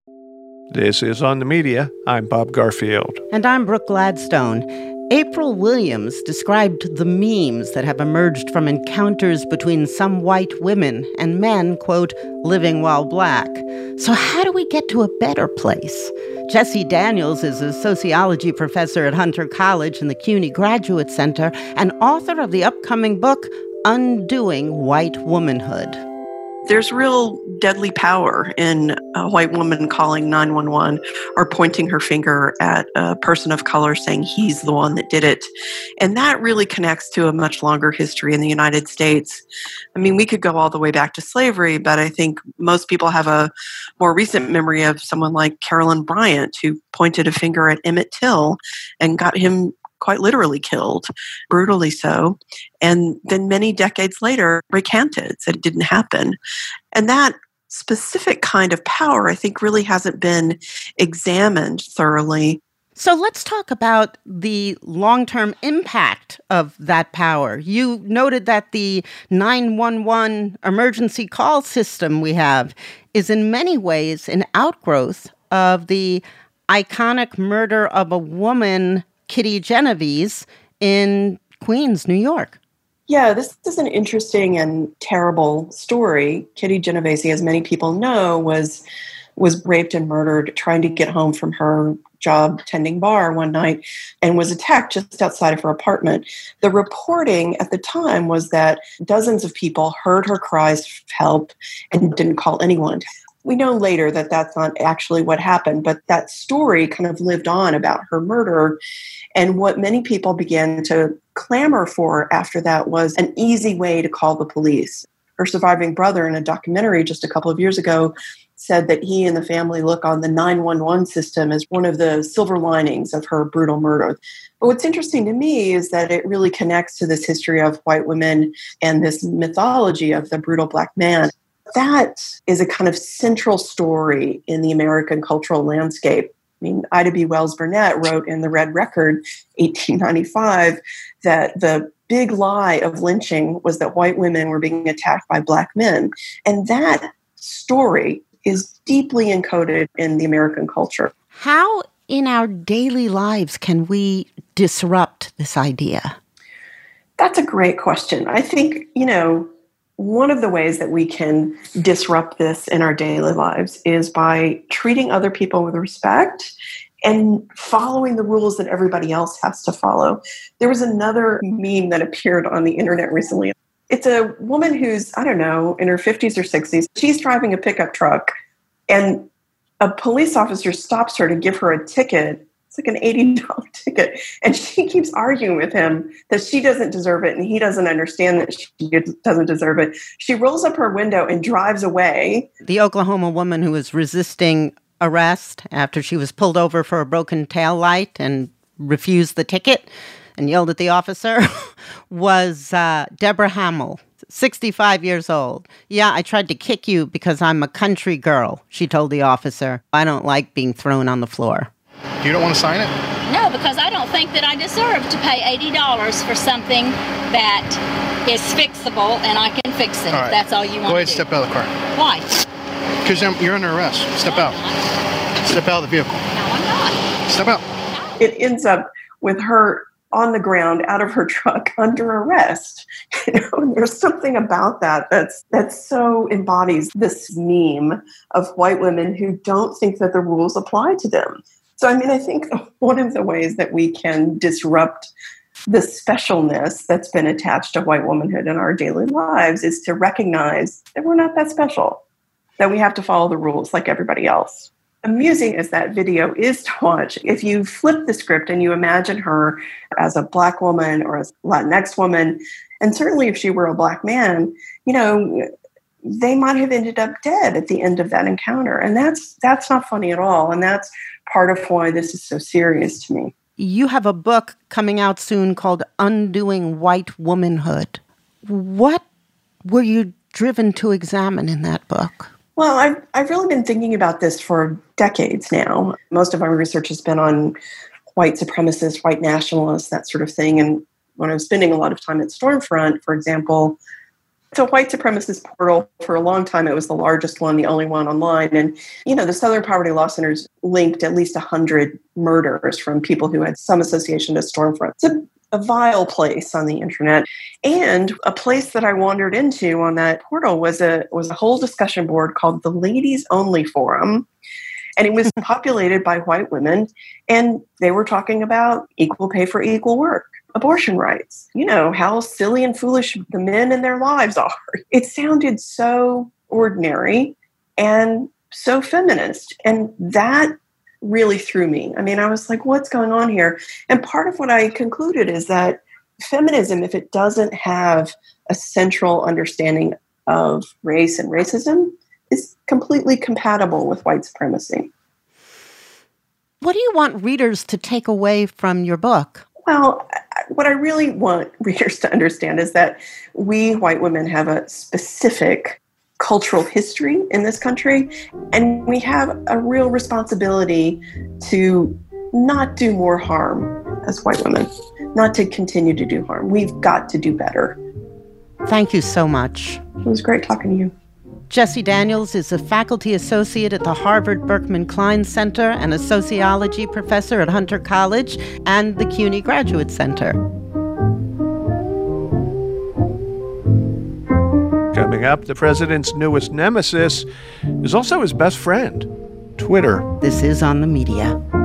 This is On the Media. I'm Bob Garfield. And I'm Brooke Gladstone. April Williams described the memes that have emerged from encounters between some white women and men, quote, living while black. So how do we get to a better place? Jesse Daniels is a sociology professor at Hunter College and the CUNY Graduate Center and author of the upcoming book, Undoing White Womanhood. There's real deadly power in a white woman calling 911 or pointing her finger at a person of color saying he's the one that did it. And that really connects to a much longer history in the United States. I mean, we could go all the way back to slavery, but I think most people have a more recent memory of someone like Carolyn Bryant, who pointed a finger at Emmett Till and got him quite literally killed, brutally so, and then many decades later recanted, said it didn't happen. And that specific kind of power, I think, really hasn't been examined thoroughly. So let's talk about the long-term impact of that power. You noted that the 911 emergency call system we have is in many ways an outgrowth of the iconic murder of a woman, Kitty Genovese, in Queens, New York. Yeah, this is an interesting and terrible story. Kitty Genovese, as many people know, was raped and murdered trying to get home from her job tending bar one night and was attacked just outside of her apartment. The reporting at the time was that dozens of people heard her cries for help and didn't call anyone. We know later that that's not actually what happened, but that story kind of lived on about her murder. And what many people began to clamor for after that was an easy way to call the police. Her surviving brother, in a documentary just a couple of years ago, said that he and the family look on the 911 system as one of the silver linings of her brutal murder. But what's interesting to me is that it really connects to this history of white women and this mythology of the brutal black man. That is a kind of central story in the American cultural landscape. I mean, Ida B. Wells Burnett wrote in The Red Record, 1895, that the big lie of lynching was that white women were being attacked by black men. And that story is deeply encoded in the American culture. How in our daily lives can we disrupt this idea? That's a great question. I think, one of the ways that we can disrupt this in our daily lives is by treating other people with respect and following the rules that everybody else has to follow. There was another meme that appeared on the internet recently. It's a woman who's, in her 50s or 60s. She's driving a pickup truck and a police officer stops her to give her a ticket. It's like an $80 ticket. And she keeps arguing with him that she doesn't deserve it and he doesn't understand that she doesn't deserve it. She rolls up her window and drives away. The Oklahoma woman who was resisting arrest after she was pulled over for a broken taillight and refused the ticket and yelled at the officer was Deborah Hamill, 65 years old. Yeah, I tried to kick you because I'm a country girl, she told the officer. I don't like being thrown on the floor. You don't want to sign it? No, because I don't think that I deserve to pay $80 for something that is fixable and I can fix it. All right. If that's all you want to do. Go ahead, step out of the car. Why? Because you're under arrest. Step out. Step out of the vehicle. No, I'm not. Step out. It ends up with her on the ground, out of her truck, under arrest. There's something about that so embodies this meme of white women who don't think that the rules apply to them. So, I think one of the ways that we can disrupt the specialness that's been attached to white womanhood in our daily lives is to recognize that we're not that special, that we have to follow the rules like everybody else. Amusing as that video is to watch, if you flip the script and you imagine her as a black woman or as a Latinx woman, and certainly if she were a black man, they might have ended up dead at the end of that encounter. And that's not funny at all. And that's part of why this is so serious to me. You have a book coming out soon called Undoing White Womanhood. What were you driven to examine in that book? Well, I've really been thinking about this for decades now. Most of my research has been on white supremacists, white nationalists, that sort of thing. And when I was spending a lot of time at Stormfront, for example, It's a white supremacist portal. For a long time, it was the largest one, the only one online. And, the Southern Poverty Law Center's linked at least 100 murders from people who had some association to Stormfront. It's a vile place on the internet. And a place that I wandered into on that portal was a whole discussion board called the Ladies Only Forum. And it was populated by white women. And they were talking about equal pay for equal work, abortion rights, how silly and foolish the men in their lives are. It sounded so ordinary and so feminist. And that really threw me. I mean, I was like, what's going on here? And part of what I concluded is that feminism, if it doesn't have a central understanding of race and racism, is completely compatible with white supremacy. What do you want readers to take away from your book? Well, what I really want readers to understand is that we white women have a specific cultural history in this country, and we have a real responsibility to not do more harm as white women, not to continue to do harm. We've got to do better. Thank you so much. It was great talking to you. Jessie Daniels is a faculty associate at the Harvard Berkman Klein Center and a sociology professor at Hunter College and the CUNY Graduate Center. Coming up, the president's newest nemesis is also his best friend, Twitter. This is On the Media.